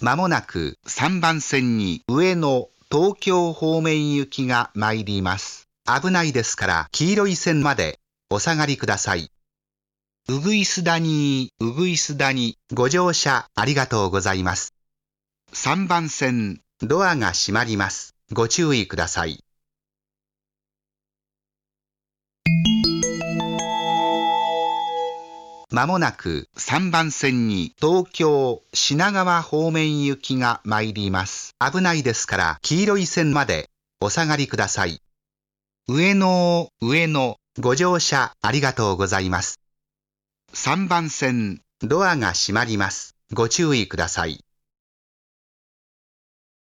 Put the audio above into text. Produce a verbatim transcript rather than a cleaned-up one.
まもなくさんばん線に上野、東京方面行きが参ります。危ないですから黄色い線までお下がりください。うぐいす谷、うぐいす谷、ご乗車ありがとうございます。さんばん線、ドアが閉まります。ご注意ください。まもなくさんばん線に東京、品川方面行きが参ります。危ないですから黄色い線までお下がりください。上野、上野、ご乗車ありがとうございます。さんばん線、ドアが閉まります。ご注意ください。